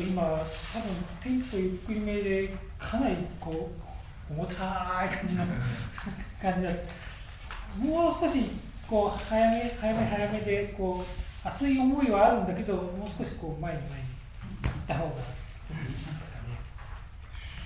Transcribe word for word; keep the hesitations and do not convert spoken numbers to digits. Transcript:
今、多分テンポゆっくりめで、かなりこう重たい感じの感じだ。もう少しこう早め早め早めでこう熱い思いはあるんだけど、もう少しこう前に前に。